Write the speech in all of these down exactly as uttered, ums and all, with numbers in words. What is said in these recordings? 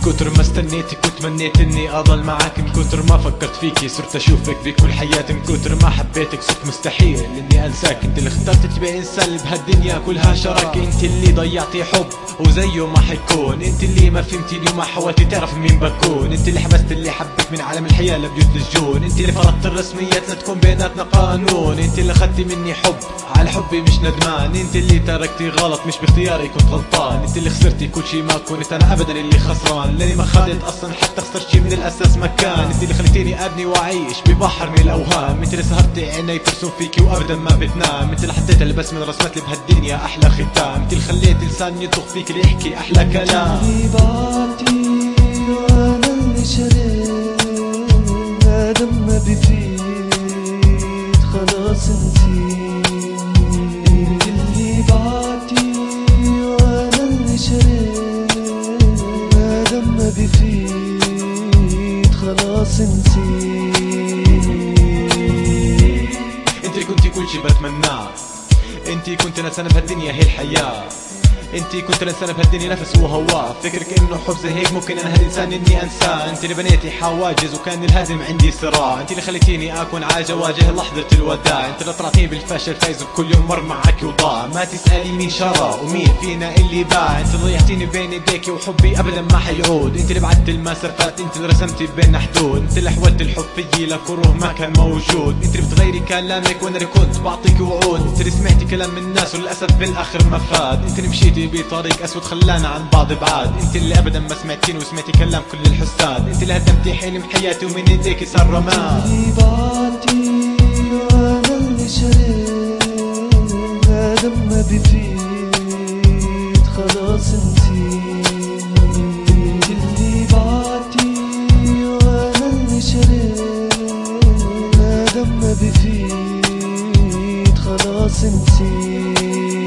كتر ما استنيتك وتمنيت اني اضل معاك، من كتر ما فكرت فيكي صرت اشوفك بكل حياتي، من كتر ما حبيتك صرت مستحيل اني انساك. انت اللي اخترت تبقى انسان اللي بهالدنيا كلها شراك، انت اللي ضيعتي حب وزيه ما حيكون، انت اللي ما فهمتيني وما حاولتي تعرف مين بكون، انت اللي حبست اللي حبك من عالم الحياة لبيوت الجون، انت اللي فرضت الرسميات لتكون بيناتنا قانون، انت اللي اخدتي مني حب على حبي مش ندمان، انت اللي تركتي غلط مش باختياري كنت غلطان، انت اللي خسرتي كل شي ما كنت انا ابدا اللي خسران، لاني ما خدت اصلا حتى خسرت شي من الاساس مكان، انت اللي خليتيني ابني واعيش ببحر من الاوهام، انت اللي سهرتي عيني ترسم فيكي وابدا ما بتنام، انت اللي حطيت البس من رسمت لي بهالدنيا احلى ختام، انت اللي خليت لسان ينطق فيك اللي يحكي احلى كلام. اللي بعتي وانا اللي شريت ادم ما بفيد خلاص نسيت، اللي بعتي وانا اللي شريت ادم ما بفيد خلاص نسيت، انت اللي كنتي كل شي بتمناه، انت كنت الانسان بهالدنيا هي الحياة، انتي كنت الانسان بهالدنيا نفس وهواه، فكرك انه حب زي هيك ممكن انا هالانسان اني انساه، انتي اللي بنيتي حواجز وكان الهزم عندي صراع، انتي اللي خليتيني اكون عاجز اواجه لحظة الوداع، انتي اللي طلعتيني بالفشل فايز بكل يوم مر معك وضاع، ما تسألي مين شرى ومين فينا اللي باع، انتي ضيعتيني بين ايديكي وحبي ابدا ما حيعود، انتي اللي بعدت المسافات، انتي اللي رسمتي بيننا حدود، انتي اللي حولت الحب فيي لكروه ما كان موجود، انتي اللي بتغيري كلامك وانا اللي كنت بعطيك وعود، انتي اللي سمعتي كلام من الناس وللاسف بالاخر ما فاد، انتي اللي مشيتي بطريق اسود خلانا عن بعض بعاد، انت اللي ابدا ما سمعتيني وسمعتي كلام كل الحساد، انت اللي هدمتي حلم حياتي ومن ايديك صار رماد. اللي بعتي وانا اللي شريت ادم ما بفيد خلاص نسيت، اللي بعتي وانا اللي شريت ادم ما بفيد خلاص نسيت،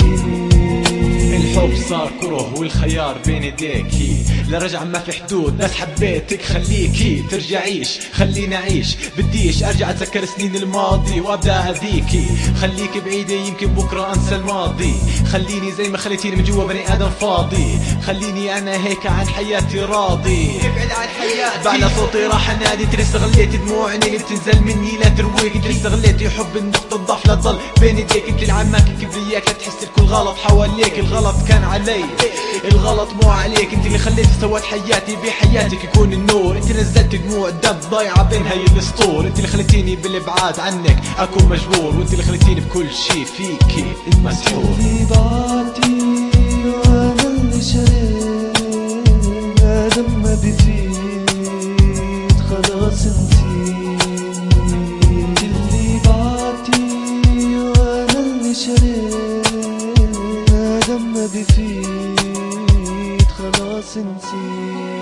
الحب صار كره والخيار بين ايديكي، لا رجع ما في حدود بس حبيتك خليكي ترجعيش خليني اعيش، بديش ارجع اتذكر سنين الماضي وابدا اذيكي، خليكي بعيدة يمكن بكره انسى الماضي، خليني زي ما خليتيني من جوا بني ادم فاضي، خليني انا هيك عن حياتي راضي، ابعد عن حياتي بعد صوتي راح انادي، انت اللي استغليتي دموع عيني اللي بتنزل مني لا ترويك، انت اللي استغليتي حب النقطة الضعف لا تضل بين ايديك، انت اللي عماك كبرياك لا تحس الكل غلط حواليك، الغلط كان علي الغلط مو عليك، انت اللي خليتي سويت حياتي بحياتك يكون النور، انت نزلت دموع الدم ضايعة بين هاي الاسطول، انت اللي خليتيني بالابعاد عنك اكون مجبور، وانت اللي خليتيني بكل شي فيكي مسحور. اللي بعتي وانا اللي شريت ادم ما بفيد خلاص نسيت، اللي بعتي وانا اللي شريت ادم ما بفيد خلاص نسيت.